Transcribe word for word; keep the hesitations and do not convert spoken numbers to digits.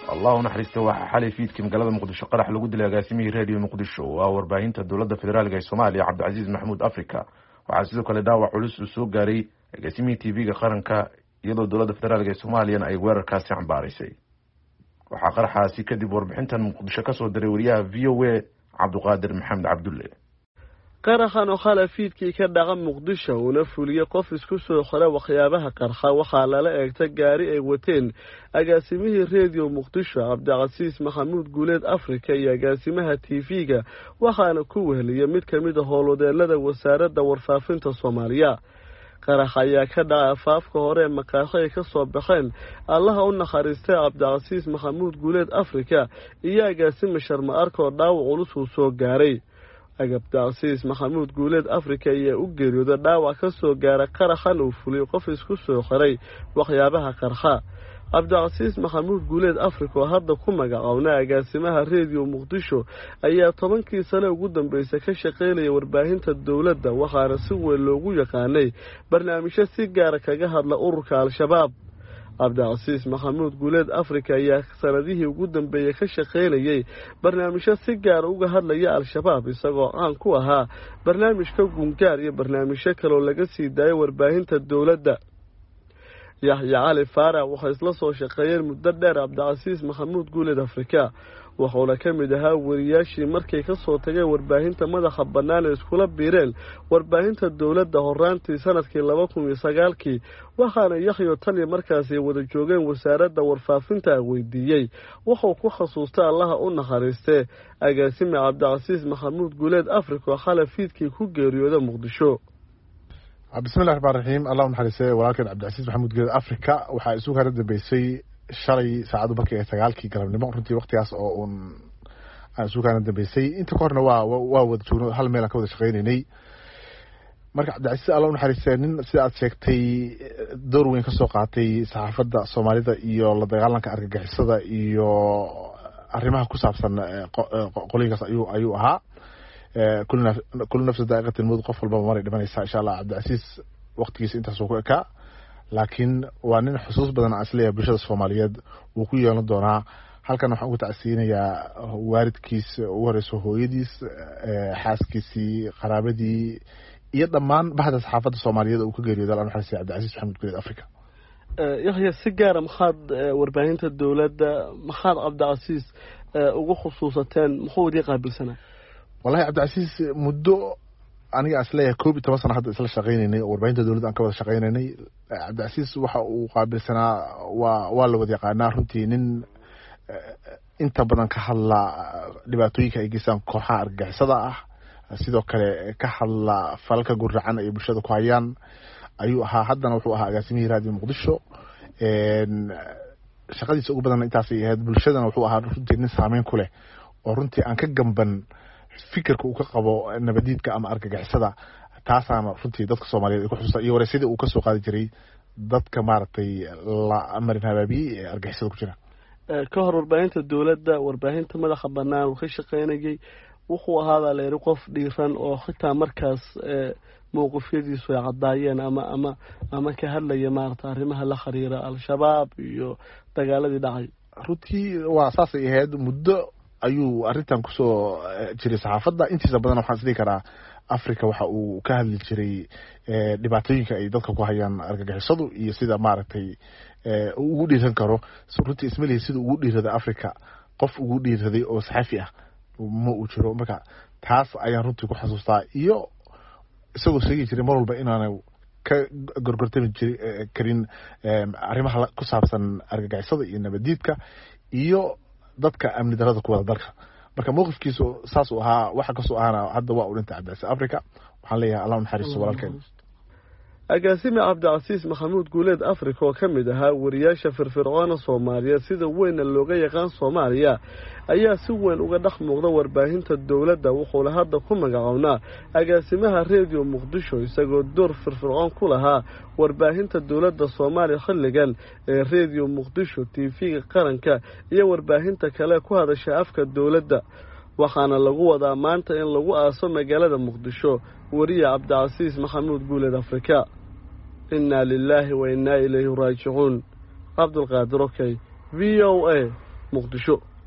الله نحرسته وحالي فيدك مقالة مقدشة قرح لقود الأقاسمي راديو مقدشة وأربعين الدولة الفدرالية الصومالية عبد العزيز محمود أفريكا وعزيزك لداوع علوس السوق قاري أقاسمي تي في قرنكا يدو الدولة الفدرالية الصومالية أي وير كاسي عن باريسي وحقرحها سيكدب وربحنتا مقدشة كسو دريوريها في او اي عبد القادر محمد عبد الله qaraxan oo khalafiidkii ka dhaca muqdisho una fuliye qof isku soo xira waxyaabaha qarxa waxa lala eegtay gaari ay wateen agaasimihii radio muqdisho Cabdicasiis Maxamuud Guuleed Afrika iyo agaasimaha T V-ga waxaana ku weheliyay mid kamid ah howlwadeelada wasaaradda warfaafinta Soomaaliya qarax ayaa ka dhacay afaafka hore maqaaxi ka soo baxeen allaha u naxariistay Cabdicasiis Maxamuud Guuleed Afrika iyo agaasima Sharma Arko dhaawac culus uu soo gaaray Cabdicasiis Maxamuud Guuleed Afrika ayaa u geeriyooday dhaawac ka soo gaaray qaraxan uu fuliyay qof isku soo xiray waxyaabaha qarxa Cabdicasiis Maxamuud Guuleed Afrika hadda ku magacaawna agaasimaha radio Muqdisho ayaa tobankii sano ugu dambeysay ka shaqeynaya warbaahinta dawladda waxaana si weyn loogu yaqaanay barnaamijyo si gaar ah kaga hadla ururka Al-Shabaab Cabdicasiis Maxamuud Guuleed Afrika ayaa sanadihii ugu dambeeyay ka shaqeynayay barnaamijyo si gaar ah uga hadlaya Al-Shabaab isagoo aan ku ahaa barnaamijka gungaar iyo barnaamijyo kale oo laga sii daayay warbaahinta dawladda Yahya Ali Faarax waxa isla soo shaqeeyay muddo dheer Cabdicasiis Maxamuud Guuleed Afrika wuxuuna ka mid ahaa wariyaashii markay ka soo tagay warbaahinta madaxa bannaan ee iskula biireen warbaahinta dawladda horaantii sanadkii laba kun iyo sagaal kii waxaana Yahya tani markaas ay wada joogeen wasaaradda warfaafinta weydiiyay wuxuu ku xasuustay allaha u naxariistay agaasime Cabdicasiis Maxamuud Guuleed Afrika khalafiidkii ku geeriyooday Muqdisho بسم الله الرحمن الرحيم اللهم حرسه ولكن عبد العزيز محمود جلد أفريقيا وحا isugu hada dambeysay shalay saacadu markii ay sagaalkii galabnimo runtii waqtigaas oo uun aan isugu hada dambeysay inta korna waa waa wada joogno hal meel aan ka wada shaqeynay marka Cabdi Casiis Allah naxariisto nin sida aad sheegtay door weyn ka soo qaatay saxaafadda Soomaalida iyo la dagaalanka argagixisada iyo arrimaha ku saabsan qolinkaas ayuu ayuu ahaa كلنا كل نفس دقيقة الموت قفل بمرة دمنا إن شاء الله عبد العزيز وقت جيس أنت سوقك لكن وأننا حسوس بدنا أصلية بشدة الصوماليات وكل ندورنا هل كانوا حقوق تأسينا يا وارد كيس ورثه هو يديس حاس كيسي قرابدي يضمن بعد صحافة الصوماليات وكجري ده أنا حاسس عبد العزيز محمود جريد أفريقيا يحيى السجارة مخاض وربعين الدولة مخاض عبد العزيز وخصوصتين مخودي قبل سنة والله عبد العزيز مدو أنا أصلي كوبي تواصل حد أصل شغيني وأربعين دولة أنا كبر شغيني عبد العزيز وح وقابل سنة ووالله ودي قناه روتينين أنت بدن كحلا لبعتوي كيجسان كحار رجع صداع سيدو كله كحلا فلك جر عن أي بشرة كويان أيوة حدنا وحوها جاسمي راديو مقدشة شغلي سوق بدن إنتاسي هاد بشرة وحوها روتين سامين كله ورنتي أنك جنبن fikirka uu ka qabo nabadiidka ama argagixisada taasana runtii dadka Soomaaliyeed ku xusuusta iyo wareysiga uu ka soo qaadi jiray dadka maartay la amarin habaabi ee argagixisada ku jira ka hor warbaahinta dawladda warbaahinta madaxa bannaan uu ka shaqeynayay wuxuu ahaa leeyahay qof dhiiran oo xitaa markaas mowqifyadiisu ay cadaayeen ama ama ama ka hadlaya maartay arrimaha la xiriira al-shabaab iyo dagaaladii dhacay runtii waa saasay ahayd muddo ayuu arintan ku soo jiray saxaafadda intiisa badan waxaan isdii karaa Afrika waxa uu ka hadli jiray dhibaatooyinka ay dadka ku hayaan argagixisadu iyo sida maaragtay ugu dhiiran karo runtii ismalihi sida ugu dhiirada Afrika qof ugu dhiiraday oo saxafi ah ma uu jiro marka taas ayaan runtii ku xasuustaa iyo isagoo sheegi jiray mar walba inaanu ka gorgortami jiray karin arrimaha ku saabsan argagixisada iyo nabadiidka iyo dadka amni darada ku wada dalka marka mowqifkiisu saas uu ahaa waxa ka soo ahaana hadda waa u dhintay Cabdi Casiis Afrika waxaan leeyahay Allah naxariisto walaalkeen agaasime Cabdicasiis Maxamuud Guuleed Afrika oo kamid ahaa wariyaasha firfircoona Soomaaliyeed sida weyn looga yaqaan Soomaaliya ayaa si weyn uga dhax muuqda warbaahinta dawladda wuxuu hadda ku magacawnaa agaasimaha radio Muqdisho isagoo door firfircoon ku lahaa warbaahinta dawladda Soomaaliya xilligan ee radio Muqdisho T V-ga qaranka iyo warbaahinta kale ku hadasha afka dawladda waxaana lagu wadaa maanta in lagu aaso magaalada Muqdisho wariye Cabdicasiis Maxamuud Guuleed Afrika إنا لله وإنا إليه راجعون عبد القادر أوكي في أو إيه muqdisho.